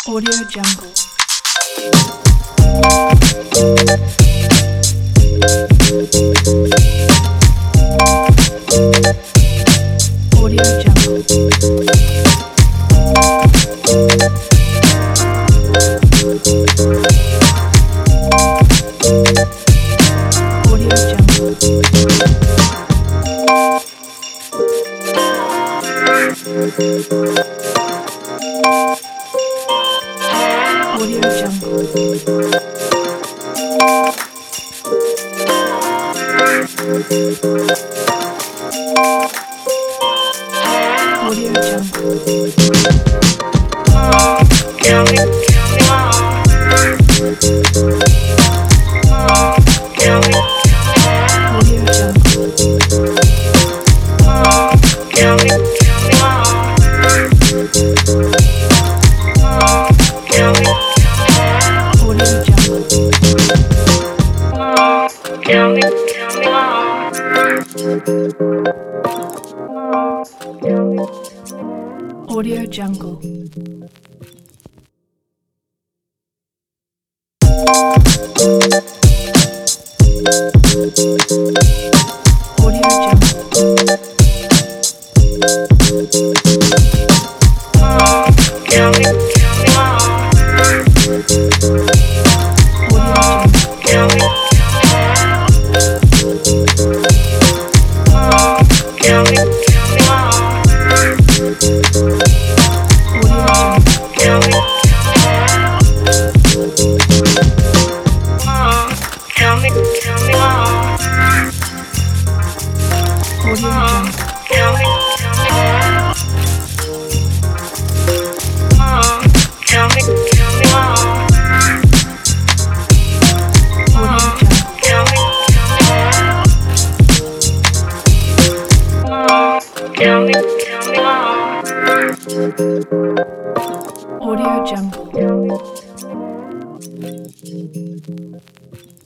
Audio Jungle. Audio Jungle. Audio Jungle. Audio Jungle. Audio Jungle. Tell me more. Tell me Audio Jungle. Tell me more. Tell me Audio Jungle. Tell me more. Audio Jungle. Audio Jungle. Tell me more. Audio Jungle. Tell me Tell me more. Audio Jungle. Tell me Tell me more. Audio Jungle. Tell me Tell me more. Audio Jungle. Tell me more. Audio Jungle.